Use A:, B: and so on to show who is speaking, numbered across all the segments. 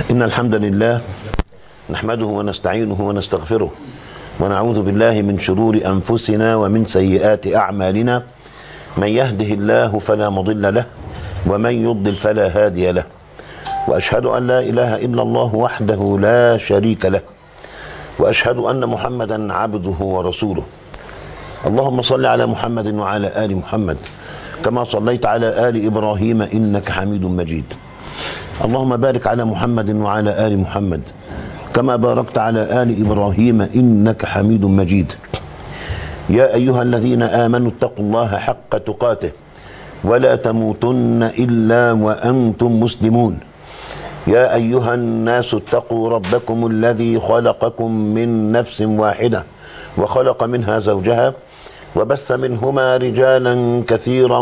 A: إن الحمد لله نحمده ونستعينه ونستغفره ونعوذ بالله من شرور أنفسنا ومن سيئات أعمالنا. من يهده الله فلا مضل له ومن يضلل فلا هادي له، وأشهد أن لا إله إلا الله وحده لا شريك له، وأشهد أن محمدا عبده ورسوله. اللهم صل على محمد وعلى آل محمد كما صليت على آل إبراهيم إنك حميد مجيد. اللهم بارك على محمد وعلى آل محمد كما باركت على آل إبراهيم إنك حميد مجيد. يا أيها الذين آمنوا اتقوا الله حق تقاته ولا تموتن إلا وأنتم مسلمون. يا أيها الناس اتقوا ربكم الذي خلقكم من نفس واحدة وخلق منها زوجها وبث منهما رجالا كثيرا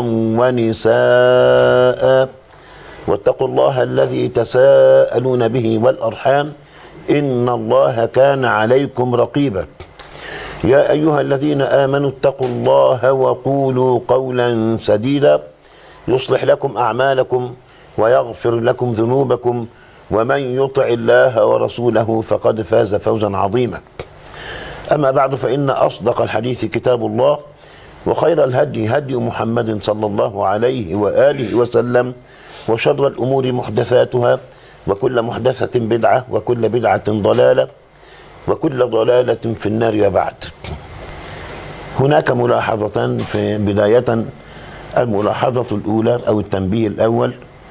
A: ونساء، واتقوا الله الذي تساءلون به والأرحام إن الله كان عليكم رقيبا. يا أيها الذين آمنوا اتقوا الله وقولوا قولا سديدا يصلح لكم أعمالكم ويغفر لكم ذنوبكم، ومن يطع الله ورسوله فقد فاز فوزا عظيما. أما بعد، فإن أصدق الحديث كتاب الله، وخير الهدي هدي محمد صلى الله عليه وآله وسلم، وشر الأمور محدثاتها، وكل محدثة بدعة، وكل بدعة ضلالة، وكل ضلالة في النار. وبعد، هناك ملاحظة في بداية. الملاحظة الأولى أو التنبيه الأول،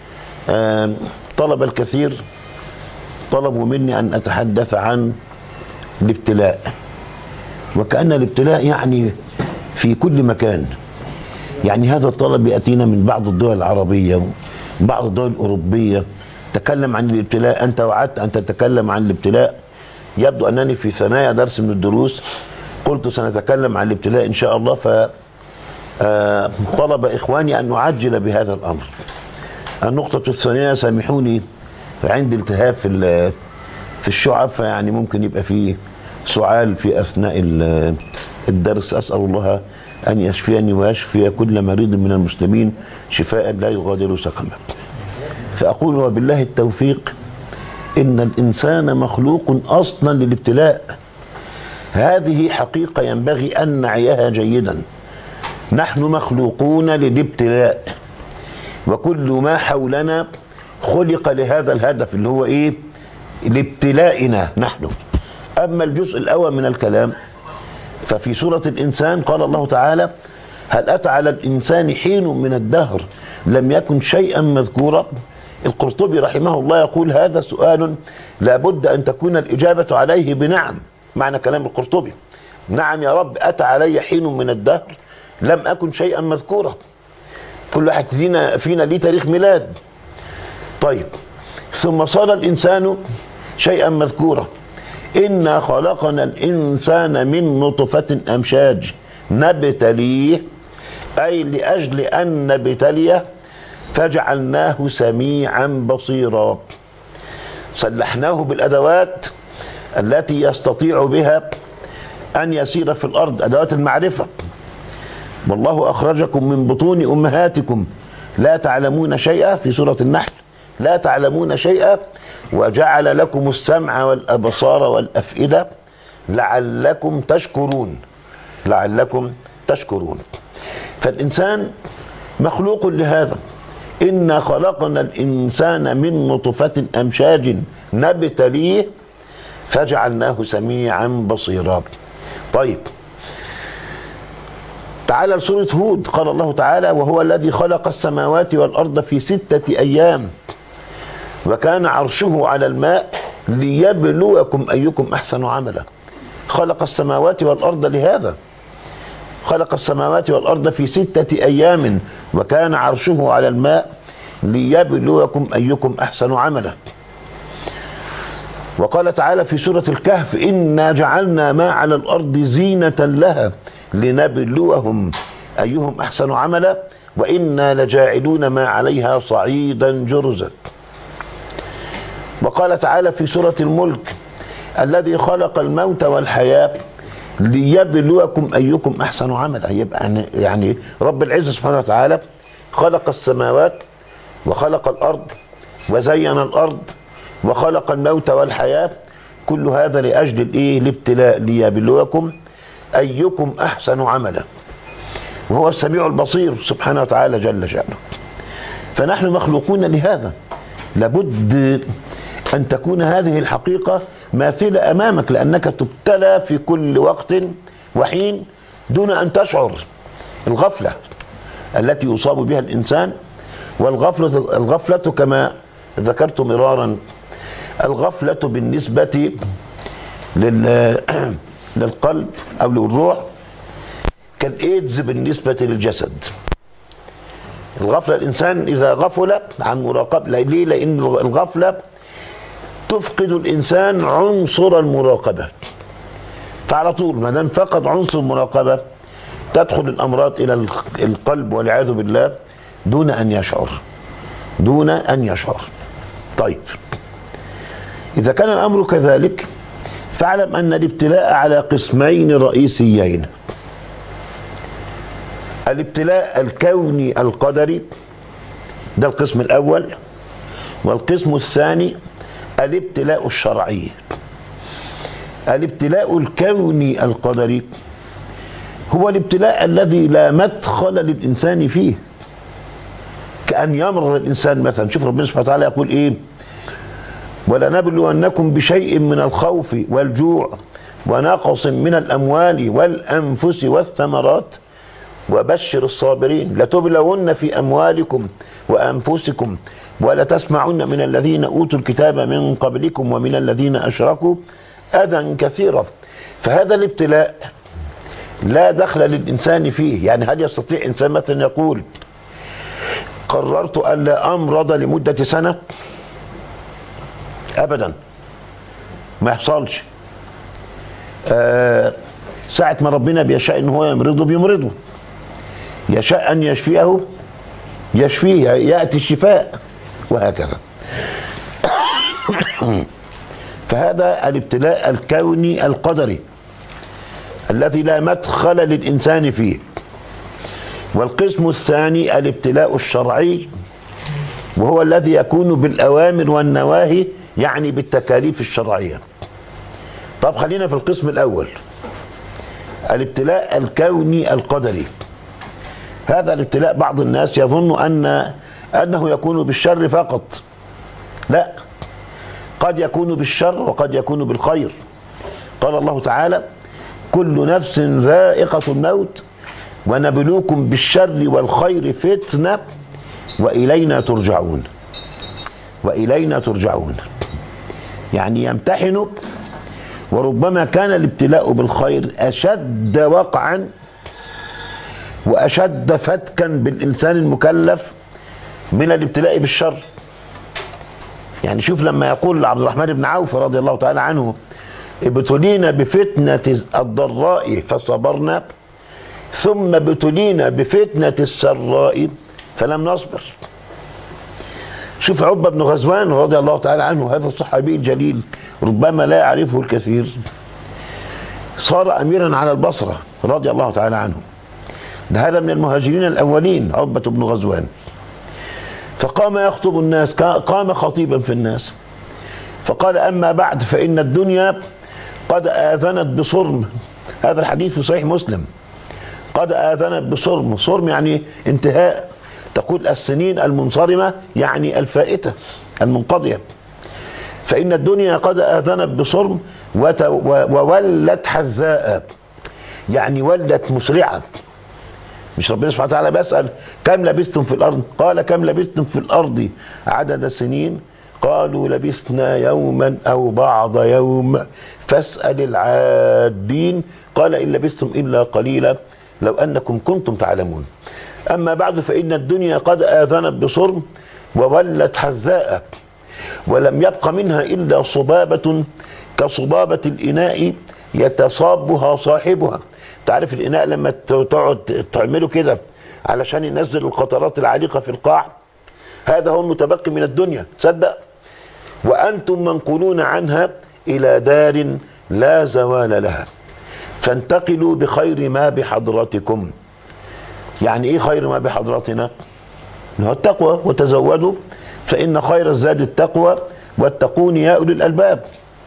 A: طلب الكثير طلبوا مني أن أتحدث عن الابتلاء، وكأن الابتلاء يعني في كل مكان. يعني هذا الطلب يأتينا من بعض الدول العربية وبعض الدول الأوروبية. تكلم عن الابتلاء، أنت وعدت أن تتكلم عن الابتلاء. يبدو أنني في ثنايا درس من الدروس قلت سنتكلم عن الابتلاء إن شاء الله، فطلب إخواني أن نعجل بهذا الأمر. النقطة الثانية، سامحوني عندي التهاب في الشعب، فيعني ممكن يبقى فيه سعال في أثناء الدرس. أسأل الله أن يشفيني ويشفي كل مريض من المسلمين شفاء لا يغادر سقما. فأقول وبالله التوفيق، إن الإنسان مخلوق أصلا للابتلاء. هذه حقيقة ينبغي أن نعيها جيدا. نحن مخلوقون للابتلاء، وكل ما حولنا خلق لهذا الهدف اللي هو إيه؟ لابتلائنا نحن. أما الجزء الأول من الكلام ففي سورة الإنسان قال الله تعالى: هل أتى على الإنسان حين من الدهر لم يكن شيئا مذكورا. القرطبي رحمه الله يقول: هذا سؤال لابد أن تكون الإجابة عليه بنعم. معنى كلام القرطبي: نعم يا رب، أتى علي حين من الدهر لم أكن شيئا مذكورا. كل واحد فينا ليه تاريخ ميلاد. طيب، ثم صار الإنسان شيئا مذكورا. إنا خلقنا الإنسان من نطفة أمشاج نبتليه، أي لأجل أن نبتليه فجعلناه سميعا بصيرا. سلحناه بالأدوات التي يستطيع بها أن يسير في الأرض، أدوات المعرفة. والله أخرجكم من بطون أمهاتكم لا تعلمون شيئا، في سورة النحل: لا تعلمون شيئا، وجعل لكم السمع والأبصار والأفئدة لعلكم تشكرون. لعلكم تشكرون. فالإنسان مخلوق لهذا. إنا خلقنا الإنسان من نطفة أمشاج نبتليه فجعلناه سميعا بصيرا. طيب، تعالى لسورة هود. قال الله تعالى: وهو الذي خلق السماوات والأرض في 6 أيام وكان عرشه على الماء ليبلوكم أيكم أحسن عملا. خلق السماوات والأرض لهذا. خلق السماوات والأرض في 6 أيام وكان عرشه على الماء ليبلوكم أيكم أحسن عملا. وقال تعالى في سورة الكهف: إنا جعلنا ما على الأرض زينة لها لنبلوهم أيهم أحسن عملا وإنا لجاعلون ما عليها صعيدا جرزا. وقال تعالى في سورة الملك: الذي خلق الموت والحياة ليبلوكم أيكم أحسن عملا. يبقى يعني رب العزة سبحانه وتعالى خلق السماوات وخلق الأرض وزين الأرض وخلق الموت والحياة، كل هذا لأجل الابتلاء، ليبلوكم أيكم أحسن عملا، وهو السميع البصير سبحانه وتعالى جل شأنه. فنحن مخلوقون لهذا، لابد أن تكون هذه الحقيقة ماثلة أمامك، لأنك تبتلى في كل وقت وحين دون أن تشعر. الغفلة التي يصاب بها الإنسان، والغفلة كما ذكرت مرارا، الغفلة بالنسبة للقلب أو للروح كالإيدز بالنسبة للجسد. الغفلة، الإنسان إذا غفل عن مراقبة، ليه؟ لأن الغفلة تفقد الإنسان عنصر المراقبة، فعلى طول ما دام فقد عنصر المراقبة تدخل الأمراض إلى القلب والعياذ بالله دون أن يشعر. طيب، إذا كان الأمر كذلك فاعلم أن الابتلاء على قسمين رئيسيين: الابتلاء الكوني القدري، ده القسم الأول، والقسم الثاني الابتلاء الشرعي. الابتلاء الكوني القدري هو الابتلاء الذي لا مدخل للإنسان فيه، كأن يمرض الإنسان مثلا. شوف ربنا سبحانه وتعالى يقول إيه: ولنبلونكم بشيء من الخوف والجوع ونقص من الأموال والأنفس والثمرات وبشر الصابرين، لتبلون في أموالكم وأنفسكم ولتسمعن من الذين أوتوا الكتاب من قبلكم ومن الذين أشركوا أذى كثيرا. فهذا الابتلاء لا دخل للإنسان فيه. يعني هل يستطيع إنسان مثلا يقول قررت أن لا أمرض لمدة سنة؟ أبدا، ما يحصلش. ساعة ما ربنا بيشاء إن هو يمرضه بيمرضه، يشاء أن يشفيه يشفيه، يأتي الشفاء، وهكذا. فهذا الابتلاء الكوني القدري الذي لا مدخل للإنسان فيه. والقسم الثاني الابتلاء الشرعي، وهو الذي يكون بالأوامر والنواهي، يعني بالتكاليف الشرعية. طب خلينا في القسم الأول، الابتلاء الكوني القدري. هذا الابتلاء بعض الناس يظن أنه يكون بالشر فقط. لا، قد يكون بالشر وقد يكون بالخير. قال الله تعالى: كل نفس ذائقة الموت ونبلوكم بالشر والخير فتنة وإلينا ترجعون. وإلينا ترجعون يعني يمتحنك، وربما كان الابتلاء بالخير أشد وقعا وأشد فتكا بالإنسان المكلف من الابتلاء بالشر. يعني شوف لما يقول عبد الرحمن بن عوف رضي الله تعالى عنه: ابتلينا بفتنة الضراء فصبرنا، ثم ابتلينا بفتنة السراء فلم نصبر. شوف عقبة بن غزوان رضي الله تعالى عنه، هذا الصحابي الجليل ربما لا يعرفه الكثير، صار أميرا على البصرة رضي الله تعالى عنه. ده هذا من المهاجرين الأولين عقبة بن غزوان. فقام يخطب الناس، قام خطيبا في الناس، فقال: أما بعد فإن الدنيا قد آذنت بصرم. هذا الحديث في صحيح مسلم. قد آذنت بصرم، صرم يعني انتهاء، تقول السنين المنصرمة يعني الفائتة المنقضية. فإن الدنيا قد آذنت بصرم وولت حذاء، يعني ولت مسرعة. مش ربنا سبحانه وتعالى بيسأل: كم لبثتم في الأرض؟ قال: كم لبثتم في الأرض عدد السنين؟ قالوا: لبثنا يوما أو بعض يوم فاسأل العادين. قال: إن لبثتم إلا قليلا لو أنكم كنتم تعلمون. أما بعد فإن الدنيا قد آذنت بصرم وولت حذاء، ولم يبق منها إلا صبابة كصبابة الإناء يتصابها صاحبها. تعرف الإناء لما تقعد تعمله كده علشان ينزل القطرات العالقة في القاع؟ هذا هو المتبقي من الدنيا، تصدق؟ وأنتم منقولون عنها إلى دار لا زوال لها، فانتقلوا بخير ما بحضرتكم. يعني إيه خير ما بحضرتنا؟ هو التقوى، وتزودوا فإن خير الزاد التقوى واتقون يا أولي الألباب.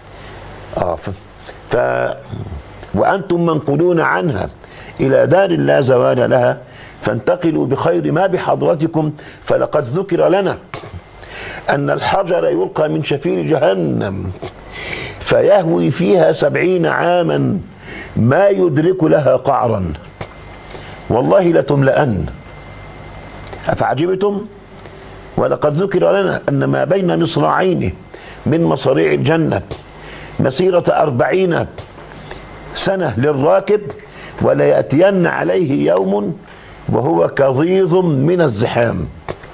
A: وأنتم منقولون عنها إلى دار لا زوال لها، فانتقلوا بخير ما بحضرتكم، فلقد ذكر لنا أن الحجر يلقى من شفير جهنم فيهوي فيها 70 عاما ما يدرك لها قعرا، والله لتملأن. أفعجبتم؟ ولقد ذكر لنا أن ما بين مصراعين من مصاريع الجنة مسيرة 40 سنة للراكب، ولا يأتين عليه يوم وهو كظيظ من الزحام.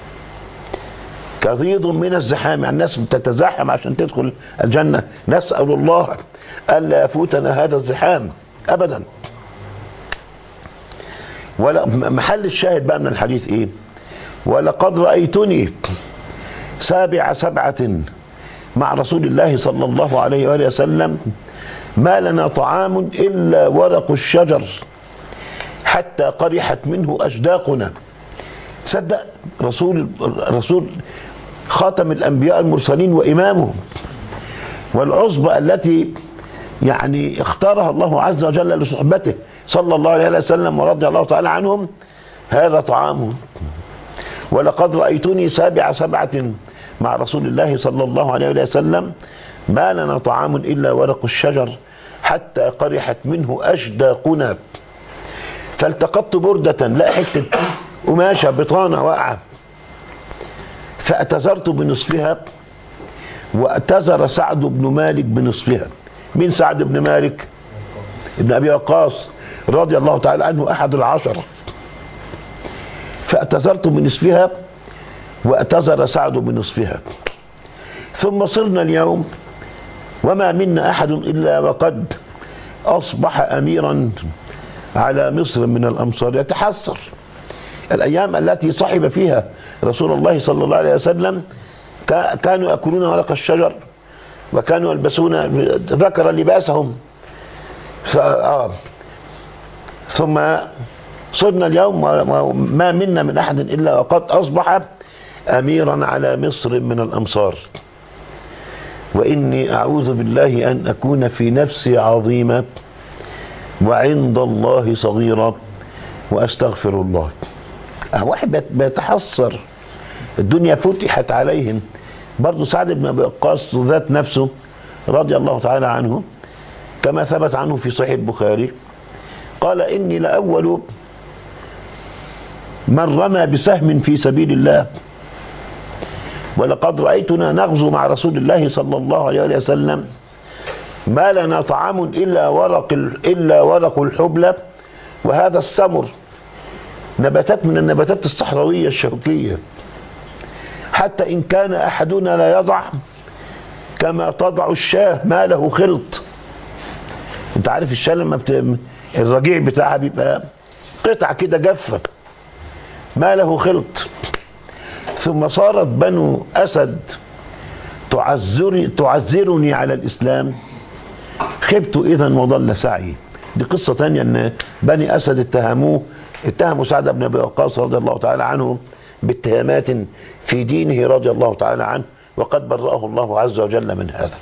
A: كظيظ من الزحام، يعني الناس بتتزاحم عشان تدخل الجنة، نسأل الله ألا يفوتنا هذا الزحام أبدا. ولا محل الشاهد بقى من الحديث إيه؟ ولقد رأيتني سابع 7 مع رسول الله صلى الله عليه وآله وسلم، ما لنا طعام إلا ورق الشجر حتى قرحت منه أجداقنا. صدق رسول خاتم الأنبياء المرسلين وإمامهم، والعصبة التي يعني اختارها الله عز وجل لصحبته صلى الله عليه وسلم ورضي الله تعالى عنهم، هذا طعامهم. ولقد رأيتني سابع 7 مع رسول الله صلى الله عليه وسلم، ما لنا طعام إلا ورق الشجر حتى قرحت منه أجداقنا. فالتقطت بردة، لا حتة قماشة بطانة واقعة، فأتزرت بنصفها وأتزر سعد بن مالك بنصفها. مين سعد بن مالك؟ ابن أبي وقاص رضي الله تعالى عنه، أحد العشرة. فأتزرت بنصفها وأتزر سعد بنصفها. ثم صرنا اليوم وما منا أحد إلا وقد أصبح أميرا على مصر من الأمصار. يتحسر الأيام التي صحب فيها رسول الله صلى الله عليه وسلم، كانوا يأكلون ورق الشجر وكانوا يلبسون، ذكر لباسهم. ثم صرنا اليوم وما منا من أحد إلا وقد أصبح أميرا على مصر من الأمصار. وإني أعوذ بالله أن أكون في نفسي عظيمة وعند الله صغيرة وأستغفر الله. واحد بيتحسر، الدنيا فتحت عليهم. برضو سعد بن أبي وقاص ذات نفسه رضي الله تعالى عنه، كما ثبت عنه في صحيح البخاري، قال إني لأول من رمى بسهم في سبيل الله، ولقد رأيتنا نغزو مع رسول الله صلى الله عليه وسلم، ما لنا طعام إلا ورق الحبلى، وهذا السمر، نباتات من النباتات الصحراوية الشوكية، حتى إن كان أحدنا لا يضع كما تضع الشاة ما له خلط. انت عارف الشاة لما الرجيع بتاعها بيبقى قطع كده جافة ما له خلط. ثم صارت بنو أسد تعذرني على الإسلام، خبت إذا وضل سعي. دي قصة تانية، ان بني أسد اتهموا سعد بن أبي وقاص رضي الله تعالى عنه باتهامات في دينه رضي الله تعالى عنه، وقد برأه الله عز وجل من هذا.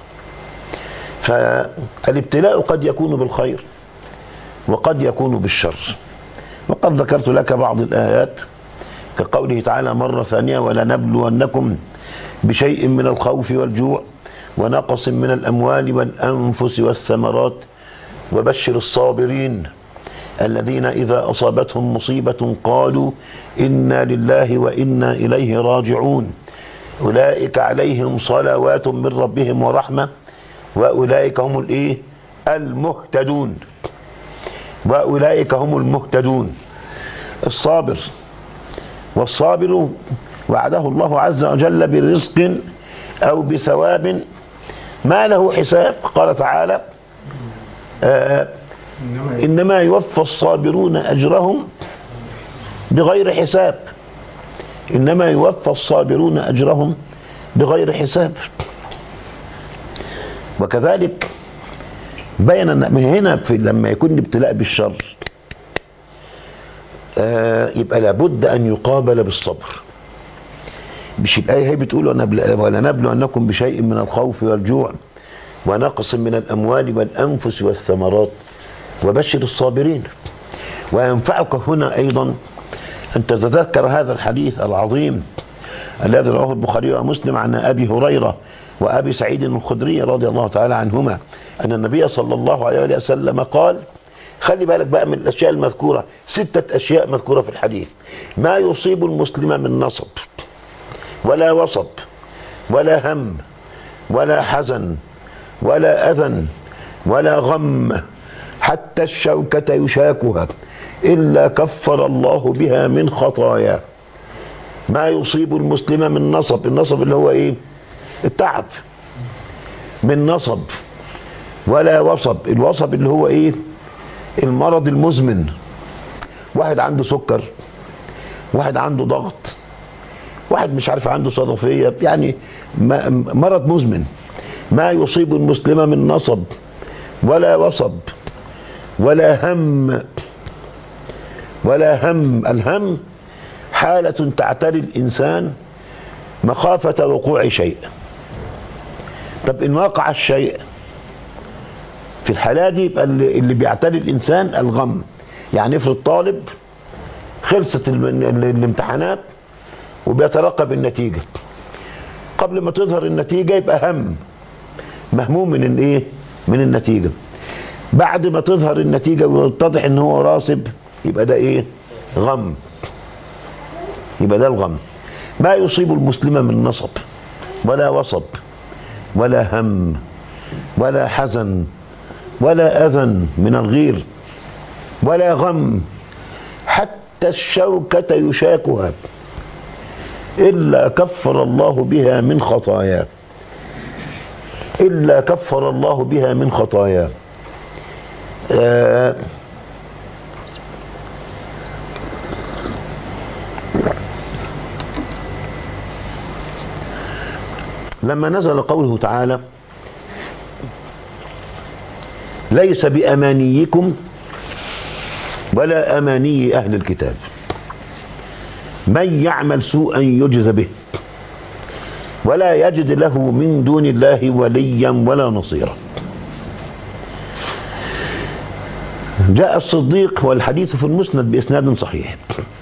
A: فالابتلاء قد يكون بالخير وقد يكون بالشر. وقد ذكرت لك بعض الآيات كقوله تعالى مرة ثانية ولنبلونكم بشيء من الخوف والجوع ونقص من الأموال والأنفس والثمرات وبشر الصابرين الذين إذا أصابتهم مصيبة قالوا إنا لله وإنا إليه راجعون أولئك عليهم صلوات من ربهم ورحمة وأولئك هم المهتدون. وأولئك هم المهتدون. الصابر والصابر وعده الله عز وجل برزق أو بثواب ما له حساب. قال تعالى إنما يوفى الصابرون أجرهم بغير حساب. إنما يوفى الصابرون أجرهم بغير حساب. وكذلك بين من هنا لما يكون الابتلاء بالشر يبقى لابد أن يقابل بالصبر. مش الآية هي بتقول ولنبلونكم بشيء من الخوف والجوع ونقص من الأموال والأنفس والثمرات وبشر الصابرين. وينفعك هنا أيضا أن تتذكر هذا الحديث العظيم الذي رواه البخاري ومسلم عن أبي هريرة وأبي سعيد الخدري رضي الله تعالى عنهما أن النبي صلى الله عليه وسلم قال، خلي بالك بقى من الأشياء المذكورة، 6 أشياء مذكورة في الحديث: ما يصيب المسلم من نصب ولا وصب ولا هم ولا حزن ولا أذى ولا غم حتى الشوكة يشاكها إلا كفر الله بها من خطاياه. ما يصيب المسلم من نصب، النصب اللي هو ايه؟ التعب، من نصب، ولا وصب، الوصب اللي هو ايه؟ المرض المزمن، واحد عنده سكر، واحد عنده ضغط، واحد مش عارف عنده صدفية، يعني مرض مزمن. ما يصيب المسلم من نصب ولا وصب ولا هم ولا هم. الهم حالة تعتري الإنسان مخافة وقوع شيء. طب إن وقع الشيء في الحالة دي يبقى اللي بيعتري الإنسان الغم. يعني افرض طالب خلصت الامتحانات وبيترقب النتيجة، قبل ما تظهر النتيجة يبقى مهموم من الايه؟ من النتيجة. بعد ما تظهر النتيجة ويتضح ان هو راسب يبقى ده ايه؟ غم. يبقى ده الغم. ما يصيب المسلم من نصب ولا وصب ولا هم ولا حزن ولا أذى من الغير ولا غم حتى الشوكة يشاكها إلا كفر الله بها من خطاياه. إلا كفر الله بها من خطاياه. لما نزل قوله تعالى ليس بأمانيكم ولا أماني أهل الكتاب من يعمل سوءا يجز به ولا يجد له من دون الله وليا ولا نصيرا. جاء الصديق، والحديث في المسند بإسناد صحيح،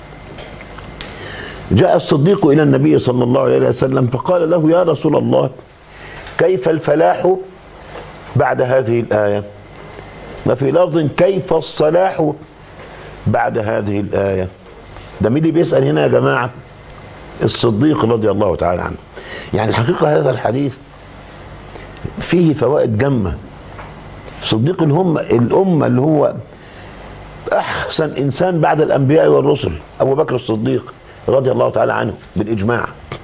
A: جاء الصديق إلى النبي صلى الله عليه وسلم فقال له يا رسول الله كيف الفلاح بعد هذه الآية؟ وفي لفظ كيف الصلاح بعد هذه الآية؟ ده مين اللي بيسأل هنا يا جماعة؟ الصديق رضي الله تعالى عنه. يعني الحقيقة هذا الحديث فيه فوائد جمة. صديق الأمة اللي هو أحسن إنسان بعد الأنبياء والرسل أبو بكر الصديق رضي الله تعالى عنه بالإجماع،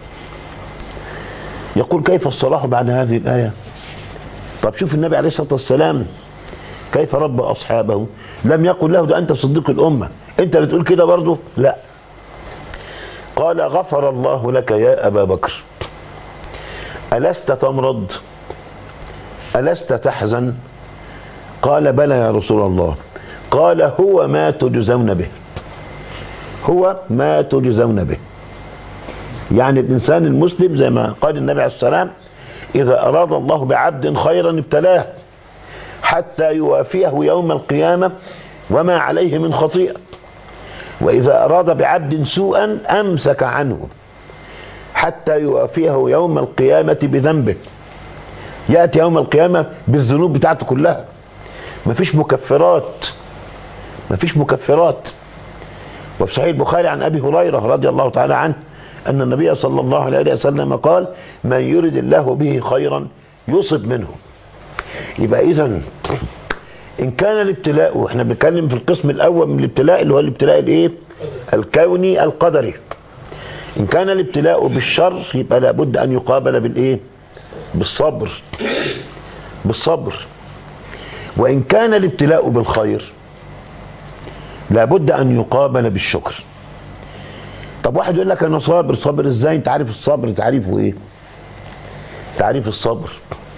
A: يقول كيف الصلاح بعد هذه الآية؟ طب شوف النبي عليه الصلاة والسلام كيف ربى أصحابه. لم يقل له ده أنت صديق الأمة أنت اللي تقول كده برضه، لا، قال غفر الله لك يا أبا بكر ألست تمرض ألست تحزن؟ قال بلى يا رسول الله. قال هو ما تجزون به، هو ما تجزون به. يعني الإنسان المسلم زي ما قال النبي عليه السلام إذا أراد الله بعبد خيرا ابتلاه حتى يوافيه يوم القيامة وما عليه من خطيئة، وإذا أراد بعبد سوءا أمسك عنه حتى يوافيه يوم القيامة بذنبه. يأتي يوم القيامة بالذنوب بتاعته كلها، مفيش مكفرات، مفيش مكفرات. وفي صحيح البخاري عن أبي هريرة رضي الله تعالى عنه أن النبي صلى الله عليه وسلم قال من يرد الله به خيرا يصب منه. يبقى إذن إن كان الابتلاء، وإحنا بنتكلم في القسم الأول من الابتلاء اللي هو الابتلاء الإيه؟ الكوني القدري. إن كان الابتلاء بالشر يبقى لابد أن يقابل بالإيه؟ بالصبر، بالصبر. وإن كان الابتلاء بالخير لابد أن يقابل بالشكر. طب واحد يقول لك أنا صابر، صابر إزاي؟ أنت عارف الصبر تعريفه إيه؟ تعريف الصبر: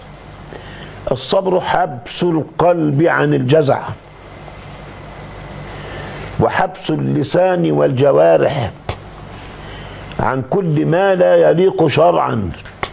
A: الصبر حبس القلب عن الجزع وحبس اللسان والجوارح عن كل ما لا يليق شرعا،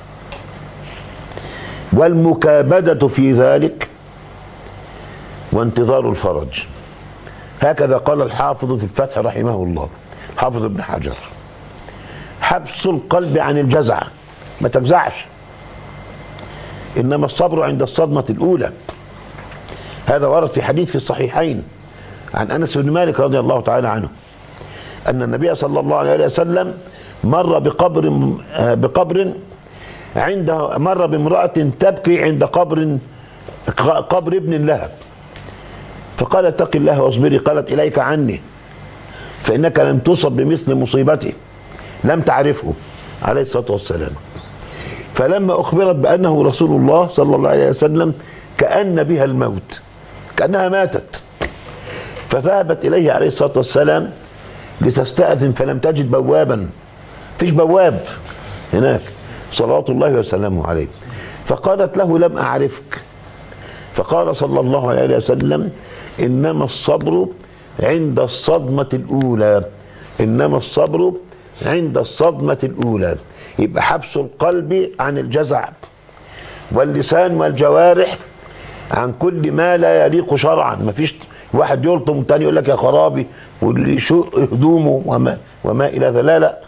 A: والمكابدة في ذلك، وانتظار الفرج. هكذا قال الحافظ في الفتح رحمه الله، حافظ ابن حجر. حبس القلب عن الجزع، ما تجزعش، إنما الصبر عند الصدمة الأولى. هذا ورد في حديث في الصحيحين عن أنس بن مالك رضي الله تعالى عنه أن النبي صلى الله عليه وسلم مر بقبر عنده، مر بامرأة تبكي عند قبر ابن لها، فقال اتق الله واصبري، قالت إليك عني فإنك لم تصب بمثل مصيبتي، لم تعرفه عليه الصلاة والسلام. فلما أخبرت بأنه رسول الله صلى الله عليه وسلم كأن بها الموت، كأنها ماتت، فذهبت إليه عليه الصلاة والسلام لتستأذن، فلم تجد بوابا، فيش بواب هناك صلوات الله وسلامه عليه، فقالت له لم أعرفك، فقال صلى الله عليه وسلم إنما الصبر عند الصدمة الأولى، إنما الصبر عند الصدمة الأولى. يبقى حبس القلب عن الجزع، واللسان والجوارح عن كل ما لا يليق شرعا. ما فيش واحد يلطم والتاني يقول لك يا خرابي واللي يشق هدومه وما إلى ذلك، لا لا.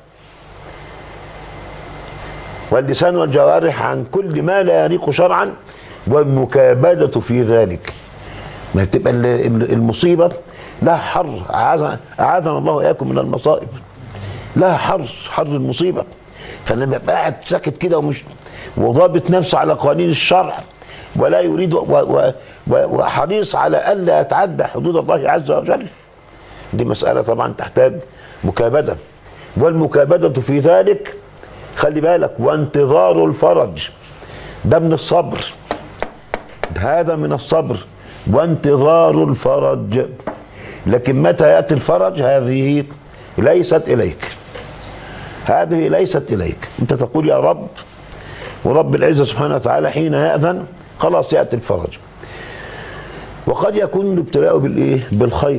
A: واللسان والجوارح عن كل ما لا يليق شرعا، والمكابدة في ذلك. ما تبقى المصيبة لها حر، أعاذنا الله وإياكم من المصائب، لها حر المصيبة. فلما يبقى قاعد ساكت كده وضابط نفسه على قوانين الشرع، ولا يريد وحريص على ألا يتعدى حدود الله عز وجل، دي مسألة طبعا تحتاج مكابدة. والمكابدة في ذلك خلي بالك، وانتظار الفرج، ده من الصبر، هذا من الصبر، وانتظار الفرج. لكن متى يأتي الفرج؟ هذه ليست إليك، هذه ليست إليك. أنت تقول يا رب، ورب العزة سبحانه وتعالى حين يأذن خلاص يأتي الفرج. وقد يكون الابتلاء بالإيه؟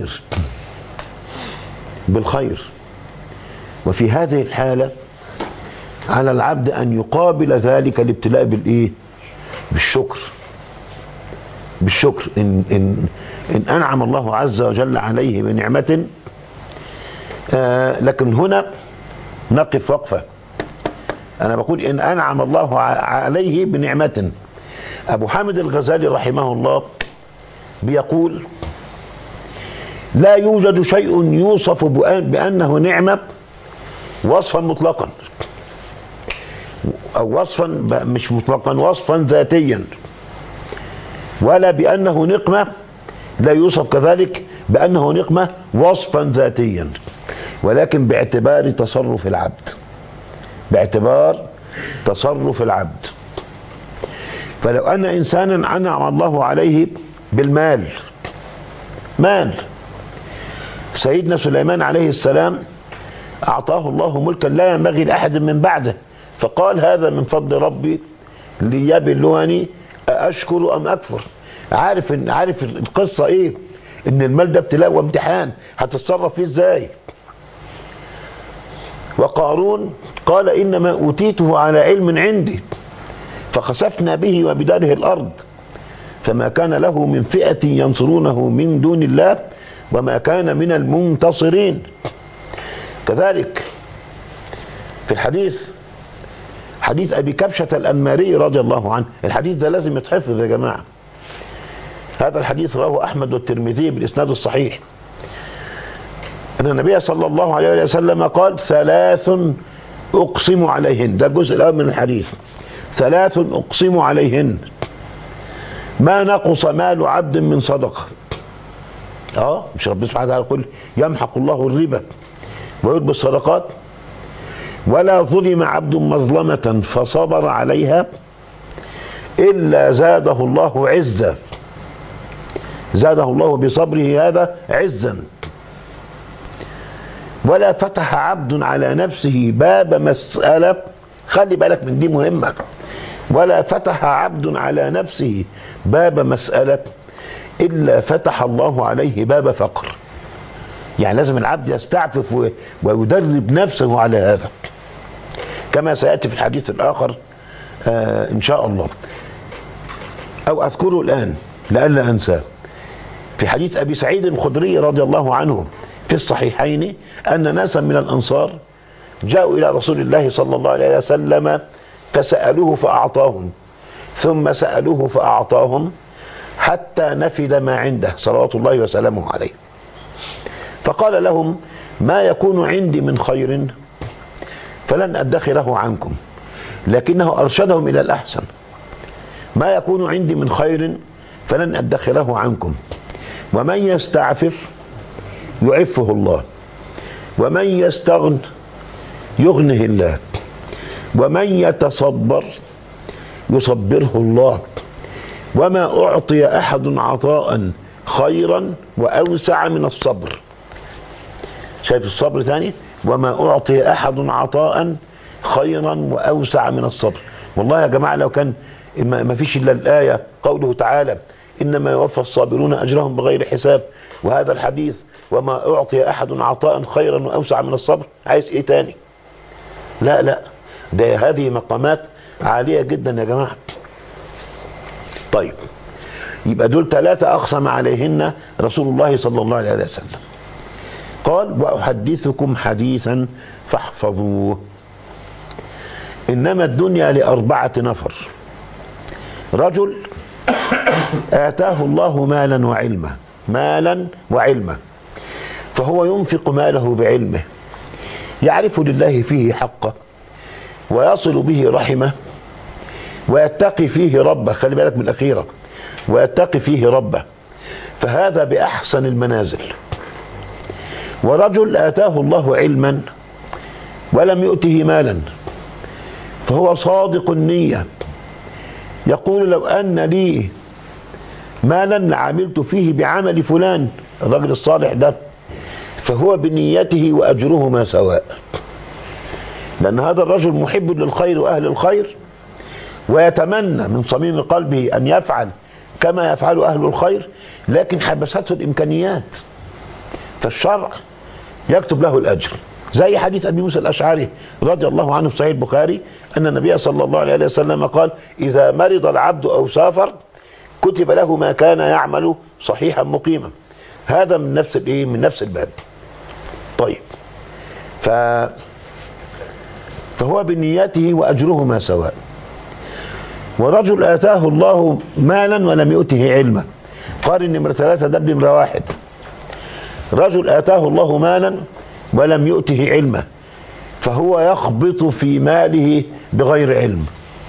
A: بالخير. وفي هذه الحالة على العبد أن يقابل ذلك الابتلاء بالإيه؟ بالشكر. إن أنعم الله عز وجل عليه بنعمة. لكن هنا نقف وقفة. أنا بقول إن أنعم الله عليه بنعمة. أبو حامد الغزالي رحمه الله بيقول لا يوجد شيء يوصف بأنه نعمة وصفا مطلقا، أو وصفا مش مطلقا، وصفا ذاتيا، ولا بأنه نقمة لا يوصف كذلك بأنه نقمة وصفا ذاتيا، ولكن باعتبار تصرف العبد. فلو أن إنسانا أنعم الله عليه بالمال، سيدنا سليمان عليه السلام أعطاه الله ملكا لا ينبغي لأحد من بعده، فقال هذا من فضل ربي ليبلوني أشكر أم أكفر. عارف القصة إيه؟ إن المال ده ابتلاء وامتحان، هتتصرف فيه إزاي؟ وقارون قال إنما أوتيته على علم عندي فخسفنا به وبداره الأرض فما كان له من فئة ينصرونه من دون الله وما كان من المنتصرين. كذلك في الحديث، حديث أبي كبشة الأنماري رضي الله عنه، الحديث ده لازم يتحفظ يا جماعة. هذا الحديث رواه أحمد والترمذي بالإسناد الصحيح، أن النبي صلى الله عليه وسلم قال 3 أقسم عليهن، ده الجزء الأول من الحديث، 3 أقسم عليهن ما نقص مال عبد من صدقة. مش ربنا سبحانه وتعالى يقول يمحق الله الربا ويربي الصدقات؟ ولا ظلم عبد مظلمة فصبر عليها إلا زاده الله عزا، زاده الله بصبره هذا عزا. ولا فتح عبد على نفسه باب مسألة، خلي بالك من دي مهمة، ولا فتح عبد على نفسه باب مسألة إلا فتح الله عليه باب فقر. يعني لازم العبد يستعفف ويدرب نفسه على هذا. كما سيأتي في الحديث الآخر إن شاء الله، أو أذكره الآن لئلا أنساه. في حديث أبي سعيد الخدري رضي الله عنه في الصحيحين أن ناسا من الأنصار جاءوا إلى رسول الله صلى الله عليه وسلم فسألوه فأعطاهم، ثم سألوه فأعطاهم، حتى نفد ما عنده صلوات الله وسلامه عليه. فقال لهم: ما يكون عندي من خير فلن أدخره عنكم، لكنه أرشدهم إلى الأحسن. ما يكون عندي من خير فلن أدخره عنكم، ومن يستعفف يعفه الله، ومن يستغن يغنه الله، ومن يتصبر يصبره الله، وما أعطي أحد عطاء خيرا وأوسع من الصبر. شايف الصبر ثاني؟ وما أعطي أحد عطاء خيرا وأوسع من الصبر. والله يا جماعة لو كان ما فيش إلا الآية قوله تعالى: إنما يوفى الصابرون أجرهم بغير حساب، وهذا الحديث وما أعطي أحد عطاء خيرا وأوسع من الصبر، عايز إيه تاني؟ لا لا، ده هذه مقامات عالية جدا يا جماعة. طيب، يبقى دول 3 أقسم عليهن رسول الله صلى الله عليه وسلم. قال: وأحدثكم حديثا فاحفظوه. إنما الدنيا ل4 نفر: رجل آتاه الله مالا وعلما، فهو ينفق ماله بعلمه، يعرف لله فيه حقه، ويصل به رحمه، ويتقي فيه ربه. خلي بالك من الأخيرة: ويتقي فيه ربه، فهذا بأحسن المنازل. ورجل آتاه الله علما ولم يؤته مالا، فهو صادق النية، يقول: لو أن لي مالا لعملت فيه بعمل فلان، الرجل الصالح ده، فهو بنيته وأجرهما سواء. لأن هذا الرجل محب للخير وأهل الخير، ويتمنى من صميم قلبه أن يفعل كما يفعل أهل الخير، لكن حبسته الإمكانيات، فالشرع يكتب له الأجر. زي حديث أبي موسى الأشعري رضي الله عنه في صحيح البخاري أن النبي صلى الله عليه وسلم قال: إذا مرض العبد أو سافر كتب له ما كان يعمل صحيحا مقيما. هذا من نفس الباب. طيب، فهو بنيته وأجرهما سواء. ورجل آتاه الله مالا ولم يؤته علما، قارن نمرة 3 ده بنمرة 1. رجل آتاه الله مالا ولم يؤته علما، فهو يخبط في ماله بغير علم،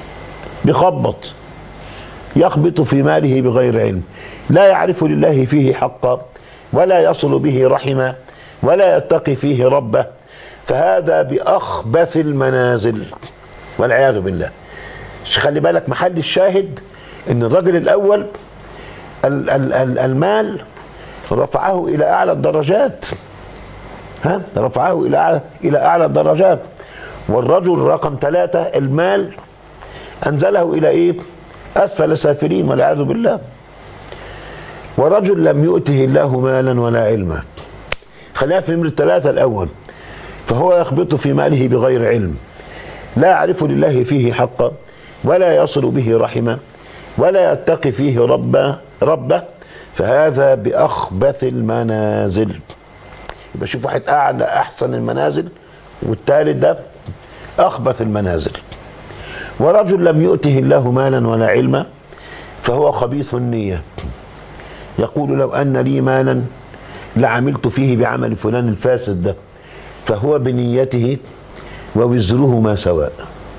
A: يخبط في ماله بغير علم، لا يعرف لله فيه حقا، ولا يصل به رحما، ولا يتقي فيه ربه، فهذا بأخبث المنازل والعياذ بالله. خلي بالك محل الشاهد ان الرجل الاول المال رفعه الى اعلى الدرجات، رفعه الى اعلى الدرجات. والرجل رقم 3 المال انزله الى اسفل سافلين والعياذ بالله. ورجل لم يؤته الله مالا ولا علما، خلينا في نمرة 3 الاول: فهو يخبط في ماله بغير علم، لا يعرف لله فيه حقا، ولا يصل به رحمه، ولا يتقي فيه ربه، فهذا بأخبث المنازل. يبقى شوف واحد أعلى أحسن المنازل، والثالث ده أخبث المنازل. ورجل لم يؤته الله مالا ولا علما، فهو خبيث النية، يقول: لو أن لي مالا لعملت فيه بعمل فلان الفاسد ده، فهو بنيته ووزرهما سواء،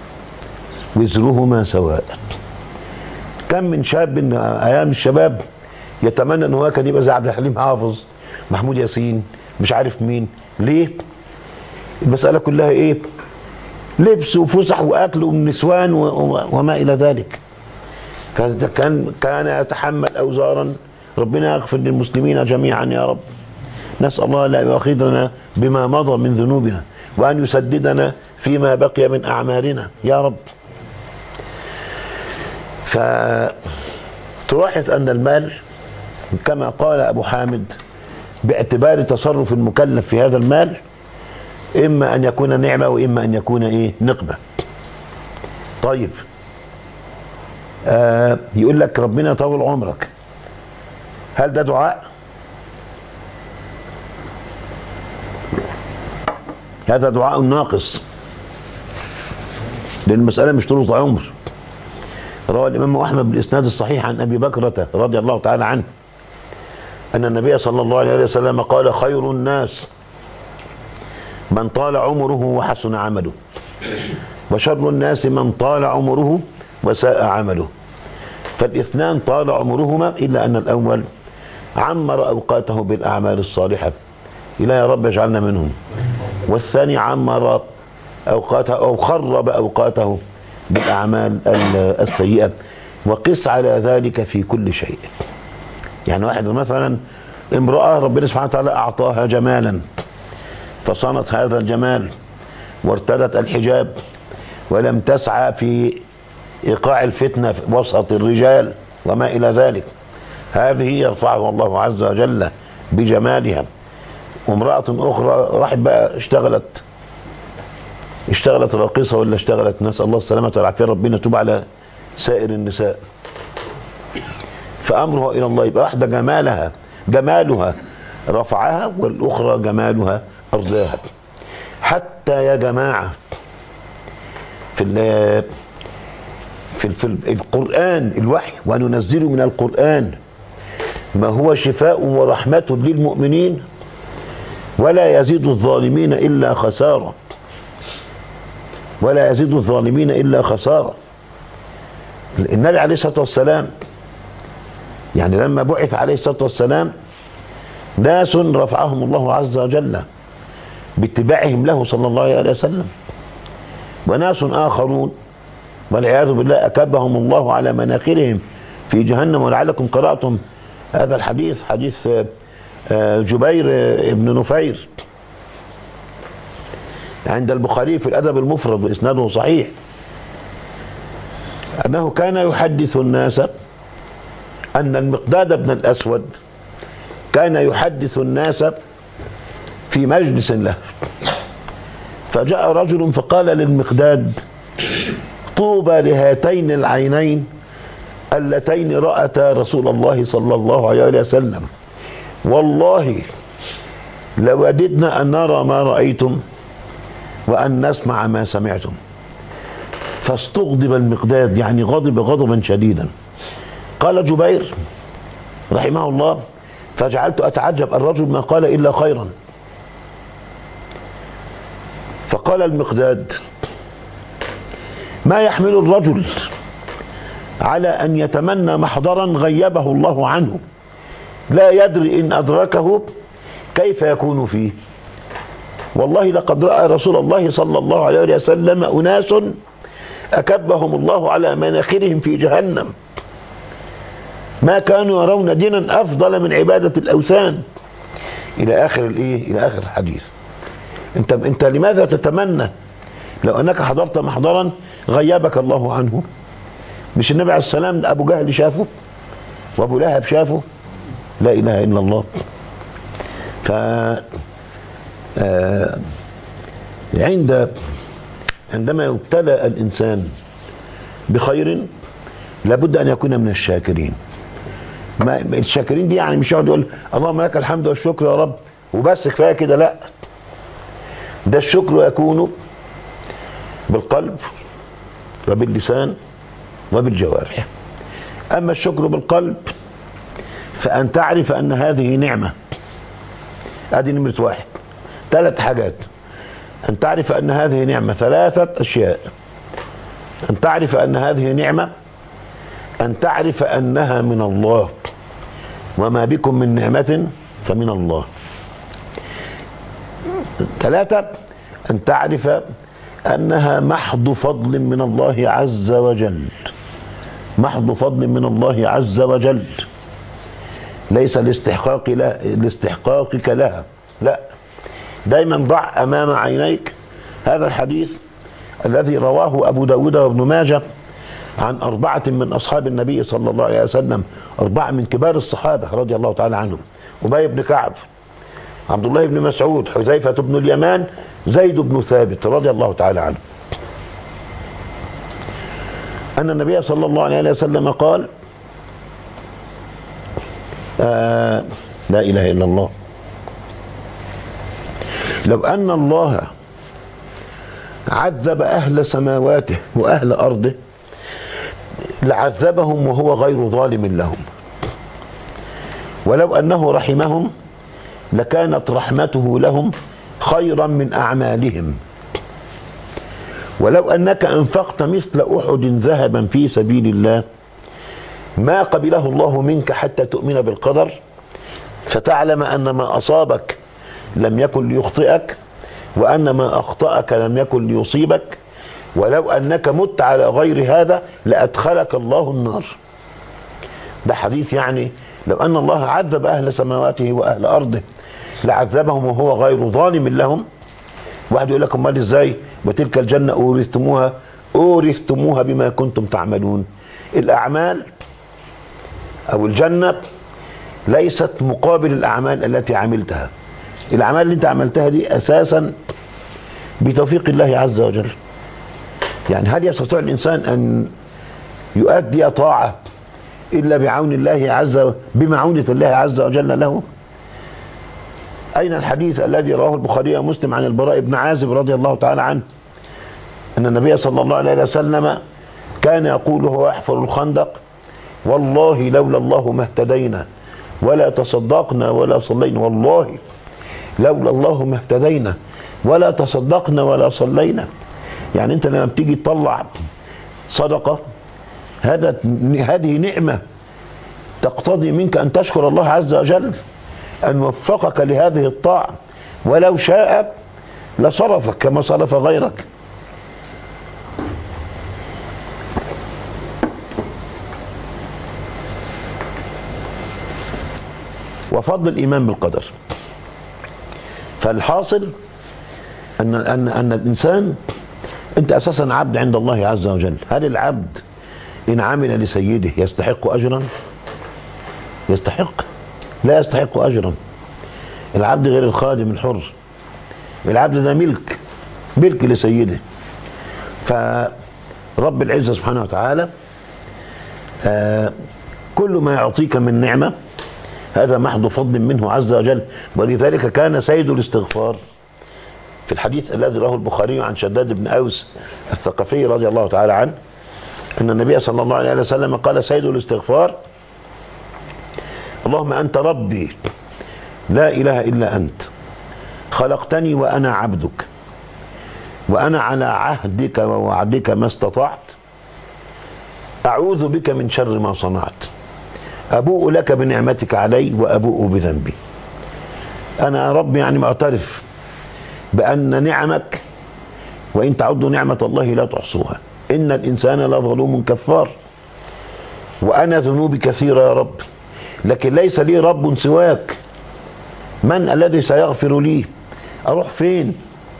A: كم من شاب من ايام الشباب يتمنى ان هو كان يبقى زي عبد الحليم حافظ، محمود ياسين، مش عارف مين. ليه؟ المسألة كلها لبس وفسح واكل ونسوان وما الى ذلك. كان يتحمل اوزارا، ربنا يغفر للمسلمين جميعا يا رب. نسأل الله لا يؤاخذنا بما مضى من ذنوبنا، وأن يسددنا فيما بقي من أعمالنا يا رب. فتلاحظ أن المال كما قال أبو حامد باعتبار تصرف المكلف في هذا المال إما أن يكون نعمة وإما أن يكون إيه نقمة. طيب يقول لك ربنا يطول عمرك، هل ده دعاء؟ هذا دعاء ناقص، لأن المسألة مش طول عمر. روى الإمام أحمد بالإسناد الصحيح عن أبي بكرة رضي الله تعالى عنه أن النبي صلى الله عليه وسلم قال: خير الناس من طال عمره وحسن عمله، وشر الناس من طال عمره وساء عمله. فالاثنان طال عمرهما، إلا أن الأول عمر أوقاته بالأعمال الصالحة، إلى يا رب اجعلنا منهم، والثاني عمر أوقاته أو خرب أوقاته بالأعمال السيئة. وقس على ذلك في كل شيء. يعني واحد مثلا امرأة ربنا سبحانه وتعالى أعطاها جمالا، فصانت هذا الجمال وارتدت الحجاب ولم تسعى في إيقاع الفتنة وسط الرجال وما إلى ذلك، هذه يرفعها الله عز وجل بجمالها. وامرأة أخرى راحت بقى اشتغلت راقصة ولا اشتغلت، نسأل الله السلامة والعافية، ربنا يتوب على سائر النساء، فأمرها إلى الله. يبقى واحدة جمالها رفعها، والأخرى جمالها أرضاها. حتى يا جماعة في القرآن الوحي، وننزل من القرآن ما هو شفاء ورحمة للمؤمنين ولا يزيد الظالمين إلا خسارة، ولا يزيد الظالمين إلا خسارة. النبي عليه الصلاة والسلام يعني لما بعث عليه الصلاة والسلام ناس رفعهم الله عز وجل باتباعهم له صلى الله عليه وسلم، وناس آخرون والعياذ بالله أكبهم الله على مناخرهم في جهنم. ولعلكم قرأتم هذا الحديث، حديث جبير بن نفير عند البخاري في الأدب المفرد وإسناده صحيح، أنه كان يحدث الناس أن المقداد بن الأسود كان يحدث الناس في مجلس له، فجاء رجل فقال للمقداد: طوبى لهاتين العينين اللتين رأتا رسول الله صلى الله عليه وسلم، والله لوددنا أن نرى ما رأيتم وأن نسمع ما سمعتم. فاستغضب المقداد، يعني غضب غضبا شديدا. قال جبير رحمه الله: فجعلت أتعجب، الرجل ما قال إلا خيرا. فقال المقداد: ما يحمل الرجل على أن يتمنى محضرا غيبه الله عنه لا يدري إن أدركه كيف يكون فيه؟ والله لقد رأى رسول الله صلى الله عليه وسلم أناس أكبهم الله على مناخرهم في جهنم، ما كانوا يرون دينا أفضل من عبادة الأوثان، إلى آخر إلى آخر الحديث. أنت لماذا تتمنى لو أنك حضرت محضرا غيبك الله عنه؟ مش النبي عليه السلام أبو جهل شافه وأبو لهب شافه؟ لا إله إلا الله. عندما يبتلى الإنسان بخير لابد أن يكون من الشاكرين. الشاكرين دي يعني مش يقعد يقول اللهم لك الحمد والشكر يا رب وبس كفايه كده، لا، ده الشكر يكون بالقلب وباللسان وبالجوارح. أما الشكر بالقلب فأن تعرف أن هذه نعمة، هذه نمرة واحد. 3 حاجات: أن تعرف أن هذه نعمة، 3 أشياء: أن تعرف أن هذه نعمة، أن تعرف أنها من الله، وما بكم من نعمة فمن الله. 3 أن تعرف أنها محض فضل من الله عز وجل، محض فضل من الله عز وجل، ليس لاستحقاقك لها، لا. دايما ضع أمام عينيك هذا الحديث الذي رواه أبو داود وابن ماجه عن 4 من أصحاب النبي صلى الله عليه وسلم، 4 من كبار الصحابة رضي الله تعالى عنهم: أبي بن كعب، عبد الله بن مسعود، حذيفة بن اليمان، زيد بن ثابت رضي الله تعالى عنه، أن النبي صلى الله عليه وسلم قال لا إله إلا الله، لو أن الله عذب أهل سماواته وأهل أرضه لعذبهم وهو غير ظالم لهم، ولو أنه رحمهم لكانت رحمته لهم خيرا من أعمالهم، ولو أنك أنفقت مثل أحد ذهبا في سبيل الله ما قبله الله منك حتى تؤمن بالقدر، فتعلم أن ما أصابك لم يكن ليخطئك، وأن ما أخطأك لم يكن ليصيبك، ولو أنك مت على غير هذا لأدخلك الله النار. ده حديث يعني لو أن الله عذب أهل سماواته وأهل أرضه لعذبهم وهو غير ظالم لهم. واحد يقول لك امال ازاي؟ وتلك الجنة أورثتموها بما كنتم تعملون. الأعمال أو الجنة ليست مقابل الأعمال التي عملتها. الأعمال اللي انت عملتها دي أساسا بتوفيق الله عز وجل. يعني هل يستطيع الإنسان أن يؤدي طاعة إلا بعون الله بمعونة الله عز وجل له؟ أين الحديث الذي رواه البخاري ومسلم عن البراء بن عازب رضي الله تعالى عنه أن النبي صلى الله عليه وسلم كان يقول وهو يحفر الخندق: والله لولا الله ما اهتدينا ولا تصدقنا ولا صلينا، والله لولا الله ما اهتدينا ولا تصدقنا ولا صلينا. يعني انت لما بتيجي تطلع صدقة هذه نعمة تقتضي منك أن تشكر الله عز وجل أن وفقك لهذه الطاعة، ولو شاء لصرفك كما صرف غيرك. وفضل الإيمان بالقدر. فالحاصل أن الإنسان أنت أساسا عبد عند الله عز وجل. هل العبد إن عمل لسيده يستحق أجرا؟ يستحق؟ لا يستحق أجرا. العبد غير الخادم الحر. العبد ده ملك لسيده. فرب العزة سبحانه وتعالى كل ما يعطيك من نعمة هذا محض فضل منه عز وجل. ولذلك كان سيد الاستغفار في الحديث الذي رواه البخاري عن شداد بن أوس الثقفي رضي الله تعالى عنه أن النبي صلى الله عليه وسلم قال: سيد الاستغفار اللهم أنت ربي لا إله إلا أنت، خلقتني وأنا عبدك، وأنا على عهدك ووعدك ما استطعت، أعوذ بك من شر ما صنعت، أبوء لك بنعمتك علي وأبوء بذنبي. أنا يا رب يعني معترف بأن نعمك وإن تعدوا نعمة الله لا تحصوها، إن الإنسان لظلوم كفار، وأنا ذنوبي كثيرة يا رب، لكن ليس لي رب سواك. من الذي سيغفر لي؟ أروح فين؟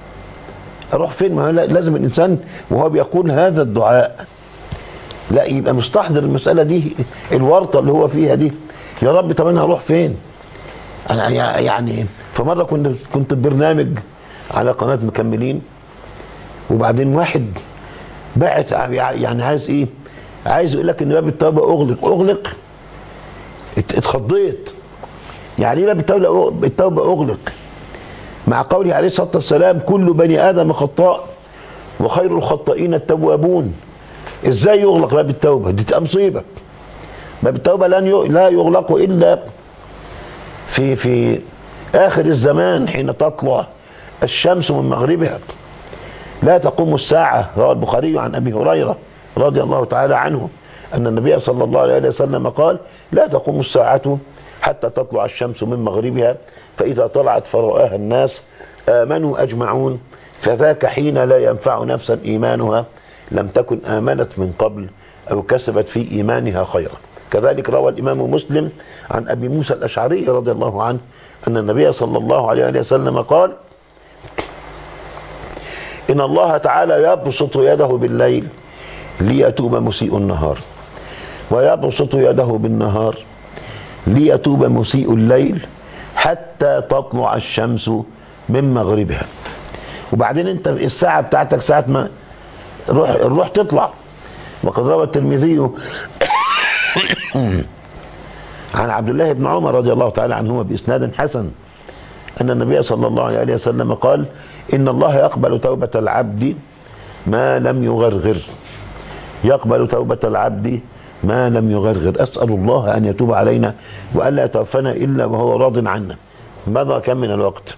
A: ما لازم الإنسان وهو بيقول هذا الدعاء لا يبقى مستحضر المسألة دي، الورطة اللي هو فيها دي. يا رب طب أنا هروح فين؟ أنا يعني فمرة كنت برنامج على قناة مكملين، وبعدين واحد باعت يعني عايز ايه؟ عايز يقول لك ان باب التوبة اغلق. اتخضيت. يعني ايه باب التوبة اغلق؟ مع قوله عليه الصلاة والسلام: كل بني آدم خطاء وخير الخطائين التوابون. ازاي يغلق باب التوبة؟ دي تبقى مصيبة. باب التوبة لا يغلق الا في آخر الزمان حين تطلع الشمس من مغربها. لا تقوم الساعة. روى البخاري عن أبي هريرة رضي الله تعالى عنه أن النبي صلى الله عليه وسلم قال: لا تقوم الساعة حتى تطلع الشمس من مغربها، فإذا طلعت فرآها الناس آمنوا أجمعون، فذاك حين لا ينفع نفسا إيمانها لم تكن آمنت من قبل أو كسبت في إيمانها خيرا. كذلك روى الإمام مسلم عن أبي موسى الأشعري رضي الله عنه أن النبي صلى الله عليه وسلم قال: إن الله تعالى يبسط يده بالليل ليتوب مسيء النهار، ويبسط يده بالنهار ليتوب مسيء الليل، حتى تطلع الشمس من مغربها. وبعدين انت الساعة بتاعتك ساعة ما الروح تطلع. وقد روى الترمذي عن عبد الله بن عمر رضي الله تعالى عنهما بإسناد حسن أن النبي صلى الله عليه وسلم قال: إن الله يقبل توبة العبد ما لم يغرغر. يقبل توبة العبد ما لم يغرغر. أسأل الله أن يتوب علينا وألا يتوفنا إلا وهو راض عنا. ماذا كم من الوقت؟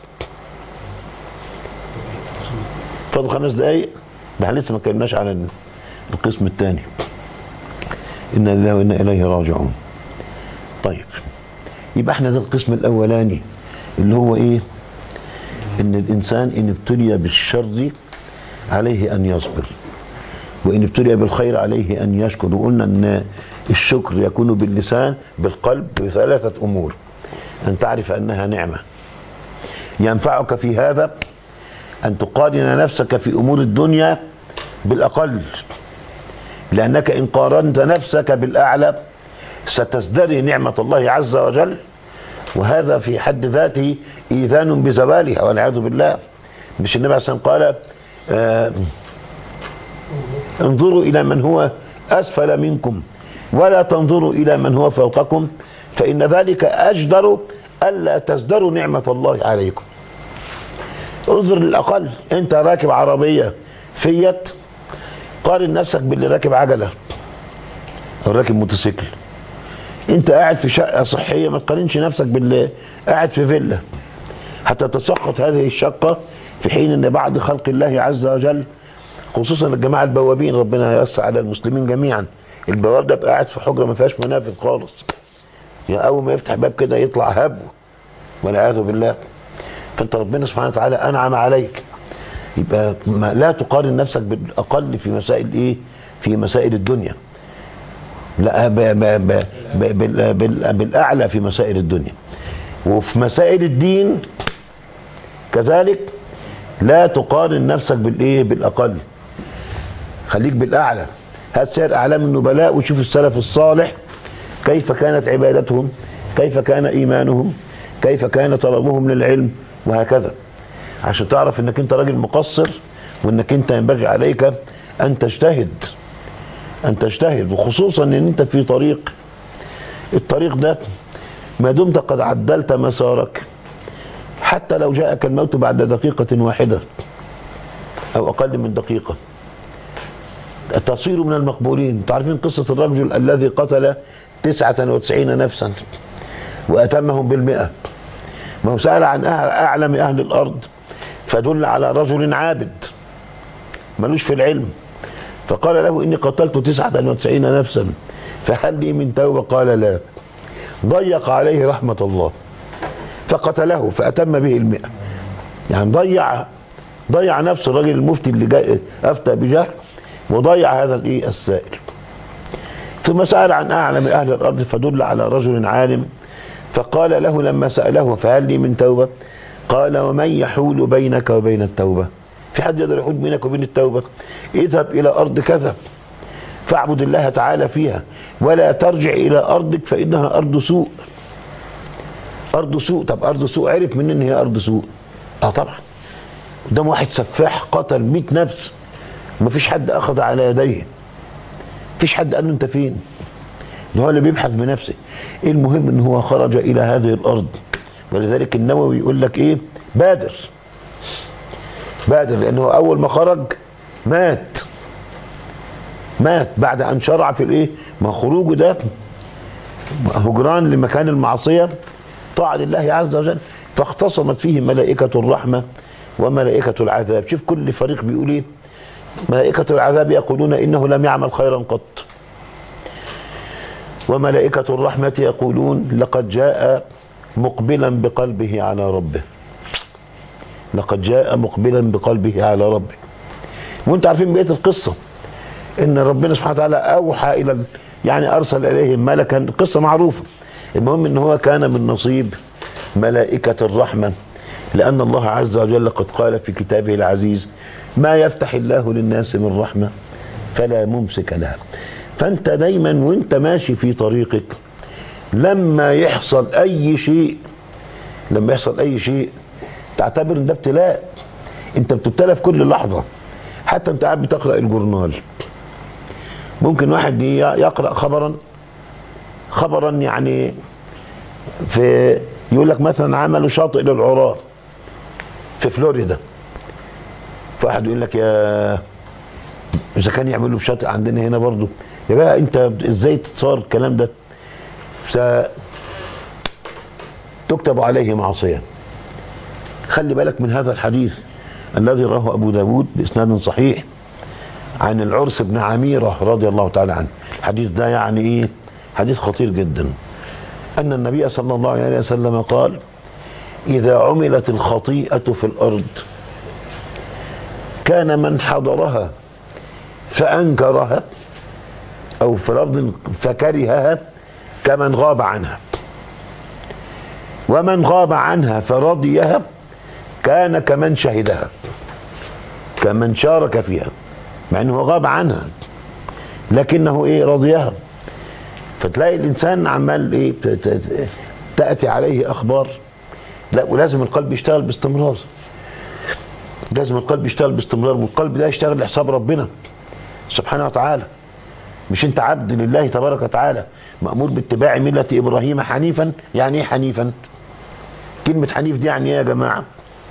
A: فضل 5 دقايق. احنا لسه ما اتكلمناش عن القسم الثاني. إنا لله وإنا إليه راجعون. طيب، يبقى احنا ده القسم الأولاني اللي هو إيه؟ إن الإنسان إن ابتلي بالشر عليه أن يصبر، وإن ابتلي بالخير عليه أن يشكر. وقلنا أن الشكر يكون باللسان بالقلب بثلاثة أمور: أن تعرف أنها نعمة ينفعك في هذا، أن تقارن نفسك في أمور الدنيا بالأقل، لأنك إن قارنت نفسك بالأعلى ستزدري نعمة الله عز وجل، وهذا في حد ذاته إيذان بزوالها والعياذ بالله. مش النبي عليه الصلاة والسلام قال انظروا إلى من هو أسفل منكم ولا تنظروا إلى من هو فوقكم، فإن ذلك أجدر ألا تزدروا نعمة الله عليكم. انظر للأقل. أنت راكب عربية فيت، قارن نفسك باللي راكب عجلة أو راكب موتوسيكل. أنت قاعد في شقة صحية، ما تقارنش نفسك باللي قاعد في فيلا حتى تسقط هذه الشقة، في حين أن بعض خلق الله عز وجل خصوصا الجماعة البوابين، ربنا ييسر على المسلمين جميعا، البواب ده بقى قاعد في حجرة ما فيهاش منافذ خالص، يعني أول ما يفتح باب كده يطلع هبو والعياذ بالله. فأنت ربنا سبحانه وتعالى أنعم عليك، يبقى لا تقارن نفسك بالأقل في مسائل إيه؟ في مسائل الدنيا، لا بالأعلى في مسائل الدنيا. وفي مسائل الدين كذلك لا تقارن نفسك بالإيه؟ بالأقل، خليك بالأعلى. هات سير أعلام النبلاء وشوف السلف الصالح كيف كانت عبادتهم، كيف كان إيمانهم، كيف كان طلبهم للعلم، وهكذا، عشان تعرف انك انت راجل مقصر، وانك انت ينبغي عليك ان تجتهد، وخصوصا ان انت في الطريق ده ما دمت قد عدلت مسارك، حتى لو جاءك الموت بعد دقيقة واحدة او اقل من دقيقة تصير من المقبولين. تعرفين قصة الرجل الذي قتل 99 نفسا وأتمهم ب100؟ ما هو سأل عن أعلم أهل الأرض فدل على رجل عابد ملوش في العلم، فقال له: إني قتلت 99 نفسا فهل لي من توبة؟ قال: لا. ضيق عليه رحمة الله فقتله فأتم به 100. يعني ضيع نفس الرجل المفتي اللي جاء أفتى بجهل، وضيع هذا السائل. ثم سأل عن أعلم أهل الأرض فدل على رجل عالم، فقال له لما سأله: فهل لي من توبة؟ قال: ومن يحول بينك وبين التوبة؟ في حد يقدر يحول بينك وبين التوبة؟ اذهب إلى أرض كذا فاعبد الله تعالى فيها، ولا ترجع إلى أرضك فإنها أرض سوء. أرض سوء. طب أرض سوء عرف من إن هي أرض سوء؟ طبعا قدام واحد سفاح قتل 100 نفس، مفيش حد أخذ على يديه، مفيش حد قال له أنت فين، هو اللي بيبحث بنفسه. إيه المهم إن هو خرج إلى هذه الأرض. ولذلك النووي يقول لك إيه؟ بادر، لأنه أول ما خرج مات بعد أن شرع في الإيه؟ ما خروجه ده هجران لمكان المعصية، طاعة لله عز وجل، فاختصمت فيه ملائكة الرحمة وملائكة العذاب. شوف كل فريق بيقول إيه؟ ملائكة العذاب يقولون إنه لم يعمل خيرا قط، وملائكة الرحمة يقولون لقد جاء مقبلا بقلبه على ربه، لقد جاء مقبلا بقلبه على ربه. وانت عارفين بقية القصة، ان ربنا سبحانه وتعالى اوحى الى يعني ارسل اليهم ملكا، القصة معروفة. المهم ان هو كان من نصيب ملائكة الرحمة، لان الله عز وجل قد قال في كتابه العزيز: ما يفتح الله للناس من رحمة فلا ممسك لها. فانت دايما وانت ماشي في طريقك لما يحصل اي شيء لما يحصل اي شيء تعتبر ان ده ابتلاء. انت بتبتلى في كل لحظة، حتى انت قاعد بتقرأ الجورنال ممكن واحد يقرأ خبرا يعني في يقول لك مثلا عملوا شاطئ للعراة في فلوريدا، فواحد يقول لك يا اذا كان يعملوا شاطئ عندنا هنا برضو يا بقى انت ازاي تتصور الكلام ده؟ تكتب عليه معصية. خلي بالك من هذا الحديث الذي رواه أبو داود بإسناد صحيح عن العرس بن عميرة رضي الله تعالى عنه. الحديث ده يعني ايه؟ حديث خطير جدا. أن النبي صلى الله عليه وسلم قال: إذا عملت الخطيئة في الأرض كان من حضرها فأنكرها، أو في الأرض فكرهها، كمن غاب عنها، ومن غاب عنها فرضيها كان كمن شهدها، كمن شارك فيها، مع أنه غاب عنها لكنه ايه؟ رضيها. فتلاقي الإنسان عمال ايه؟ تأتي عليه أخبار، لا، ولازم القلب يشتغل باستمرار، لازم القلب يشتغل باستمرار، والقلب ده يشتغل لحساب ربنا سبحانه وتعالى. مش انت عبد لله تبارك وتعالى مأمور باتباع ملة إبراهيم حنيفا. يعني ايه حنيفا؟ كلمة حنيف دي يعني ايه يا جماعة؟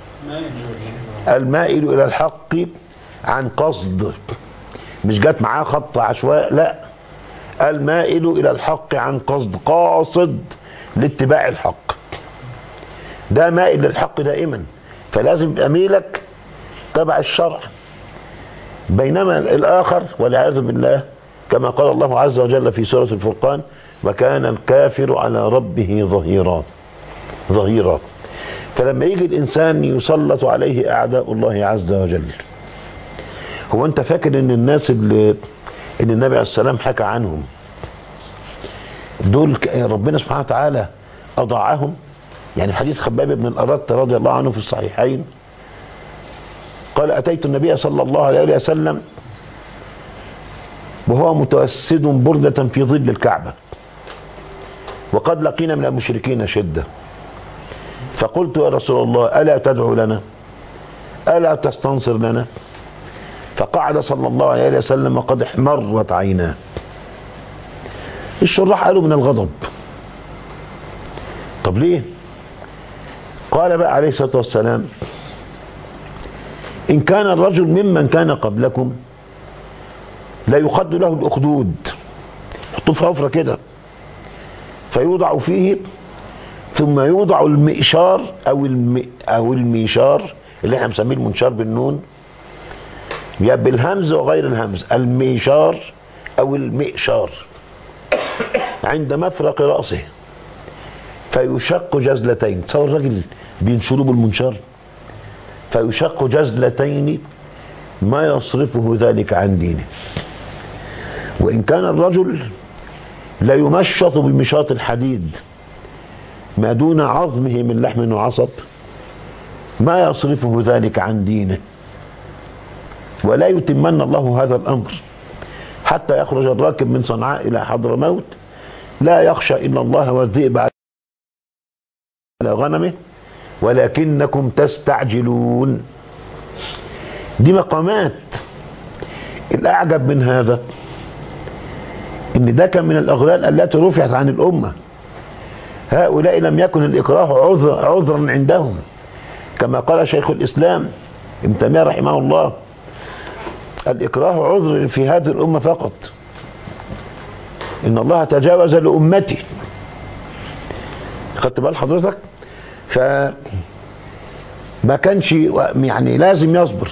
A: المائل إلى الحق عن قصد، مش جات معاه خط عشواء، لا، المائل إلى الحق عن قصد، قاصد لاتباع الحق، ده مائل للحق دائما، فلازم يبقى ميلك تبع الشرع. بينما الآخر والعياذ بالله كما قال الله عز وجل في سورة الفرقان: وكان الكافر على ربه ظهيرا. فلما يجي الإنسان يسلط عليه أعداء الله عز وجل، هو أنت فاكر إن الناس اللي النبي عليه السلام حكى عنهم دول ربنا سبحانه وتعالى أضاعهم؟ يعني في حديث خباب بن الأرت رضي الله عنه في الصحيحين قال: أتيت النبي صلى الله عليه وسلم وهو متوسد بردة في ظل الكعبة، وقد لقينا من المشركين شدة، فقلت: يا رسول الله، ألا تدعو لنا؟ ألا تستنصر لنا؟ فقعد صلى الله عليه وسلم وقد احمرت عيناه. الشراح قالوا: من الغضب. طب ليه؟ قال بقى عليه الصلاة والسلام: إن كان الرجل ممن كان قبلكم لا يخد له الأخدود، يحطوه في حفرة كده فيوضع فيه، ثم يوضع المئشار أو الميشار اللي احنا بنسميه المنشار بالنون، يا بالهمز وغير الهمز، الميشار أو المئشار عند مفرق رأسه فيشق جزلتين. تصور الراجل بينشروه بالمنشار، فيشق جزلتين ما يصرفه ذلك عن دينه. وإن كان الرجل لا يمشط بمشاط الحديد ما دون عظمه من لحم وعصب ما يصرفه ذلك عن دينه، ولا يتمن الله هذا الأمر حتى يخرج الراكب من صنعاء إلى حضرموت لا يخشى إلا الله والذئب على غنمه ولكنكم تستعجلون. دي مقامات. الأعجب من هذا إن ده كان من الأغلال التي رفعت عن الأمة. هؤلاء لم يكن الإكراه عذرا عندهم، كما قال شيخ الإسلام ابن تيمية رحمه الله: الإكراه عذر في هذه الأمة فقط، إن الله تجاوز لأمتي. خدت بال حضرتك؟ فما كانش يعني لازم يصبر.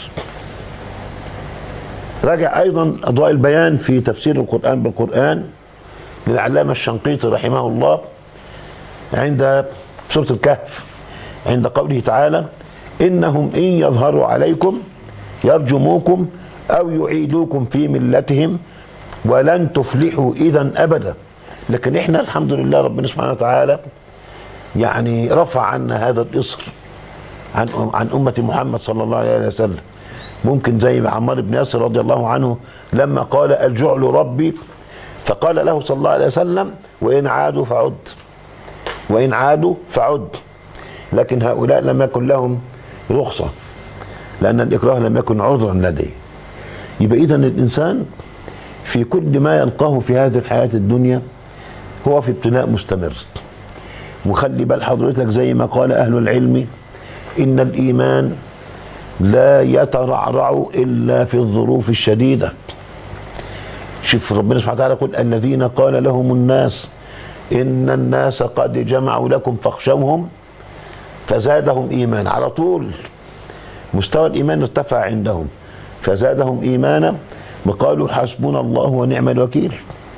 A: راجع أيضا أضواء البيان في تفسير القرآن بالقرآن للعلامة الشنقيطي رحمه الله عند سورة الكهف عند قوله تعالى: إنهم إن يظهروا عليكم يرجموكم أو يعيدوكم في ملتهم ولن تفلحوا إذا أبدا. لكن إحنا الحمد لله ربنا سبحانه وتعالى يعني رفع عنا هذا الإصر عن أمة محمد صلى الله عليه وسلم. ممكن زي عمار بن ياسر رضي الله عنه لما قال: الجعل ربي، فقال له صلى الله عليه وسلم: وإن عادوا فعد، وإن عادوا فعد. لكن هؤلاء لم يكن لهم رخصة، لأن الإكراه لم يكن عذرا لديه. يبقى إذن الإنسان في كل ما يلقاه في هذه الحياة الدنيا هو في ابتلاء مستمر. وخلي بال حضرتك زي ما قال أهل العلم إن الإيمان لا يترعرع إلا في الظروف الشديدة. شوف ربنا سبحانه وتعالى يقول الذين قال لهم الناس إن الناس قد جمعوا لكم فاخشوهم فزادهم إيمانا. على طول مستوى الإيمان ارتفع عندهم فزادهم إيمانا وقالوا حسبنا الله ونعم الوكيل.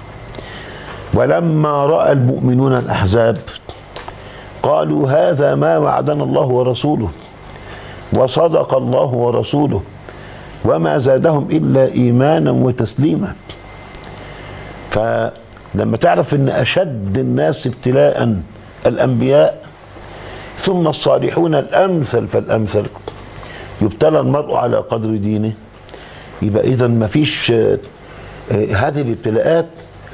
A: ولما رأى المؤمنون الأحزاب قالوا هذا ما وعدنا الله ورسوله وصدق الله ورسوله وما زادهم إلا إيمانا وتسليما. فلما تعرف أن أشد الناس ابتلاء الأنبياء ثم الصالحون الأمثل فالأمثل، يبتلى المرء على قدر دينه، يبقى إذا ما فيش هذه الابتلاءات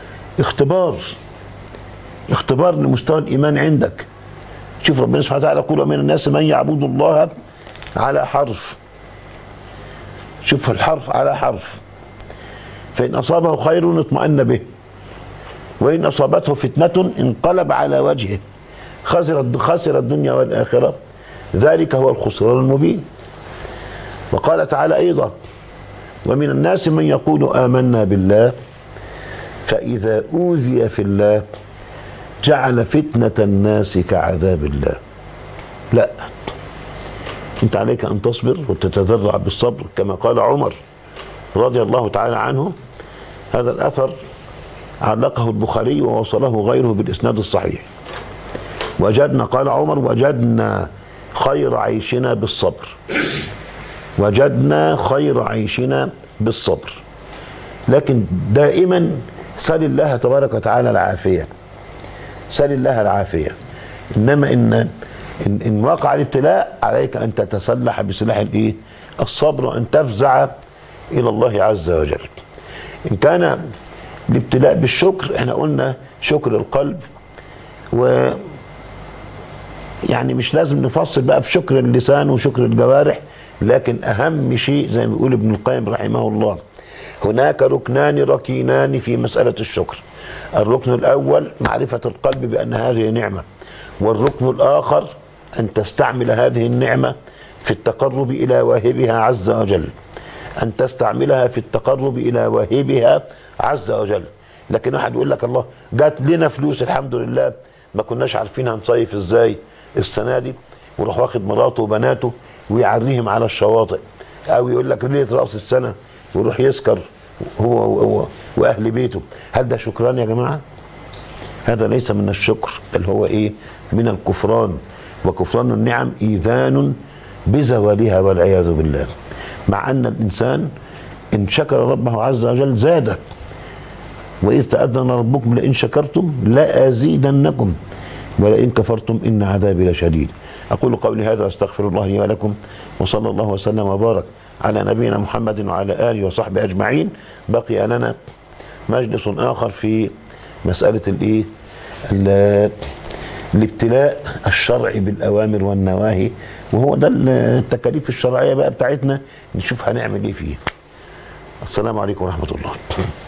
A: اختبار لمستوى الإيمان عندك. شوف ربنا سبحانه وتعالى يقول ومن الناس من يعبد الله على حرف. شوف الحرف على حرف، فإن أصابه خير اطمأن به وإن أصابته فتنة انقلب على وجهه خسر الدنيا والآخرة ذلك هو الخسران المبين. وقال تعالى أيضا ومن الناس من يقول آمنا بالله فإذا أوذي في الله جعل فتنة الناس كعذاب الله. لا، انت عليك ان تصبر وتتذرع بالصبر كما قال عمر رضي الله تعالى عنه. هذا الأثر علقه البخاري ووصله غيره بالإسناد الصحيح. وجدنا قال عمر وجدنا خير عيشنا بالصبر، وجدنا خير عيشنا بالصبر. لكن دائما سل الله تبارك وتعالى العافية، سل الله العافية. إنما إن وقع الابتلاء عليك أن تتسلح بسلاح الصبر وأن تفزع إلى الله عز وجل. إن كان الابتلاء بالشكر، احنا قلنا شكر القلب، و يعني مش لازم نفصل بقى بشكر اللسان وشكر الجوارح، لكن أهم شيء زي ما بيقول ابن القيم رحمه الله هناك ركنان ركينان في مسألة الشكر. الركن الأول معرفة القلب بأن هذه نعمة، والركن الآخر أن تستعمل هذه النعمة في التقرب إلى واهبها عز وجل، أن تستعملها في التقرب إلى واهبها عز وجل. لكن واحد يقول لك الله جات لنا فلوس الحمد لله ما كناش عارفين هنصيف ازاي السنة دي، ويروح واخد مراته وبناته ويعريهم على الشواطئ، أو يقول لك ليلة رأس السنة ويروح يسكر هو وأهل بيته. هل ده شكران يا جماعة؟ هذا ليس من الشكر، بل هو من الكفران. وكفران النعم إيذان بزوالها والعياذ بالله. مع أن الإنسان إن شكر ربه عز وجل زاده، وإذ تأذن ربكم لئن شكرتم لأزيدنكم ولئن كفرتم إن عذابي لشديد. أقول قولي هذا واستغفر الله لي ولكم، وصلى الله وسلم وبارك على نبينا محمد وعلى آله وصحبه أجمعين. بقي لنا مجلس آخر في مسألة الابتلاء الشرعي بالأوامر والنواهي، وهو ده التكاليف الشرعية بقى بتاعتنا، نشوف هنعمل ايه فيه. السلام عليكم ورحمة الله.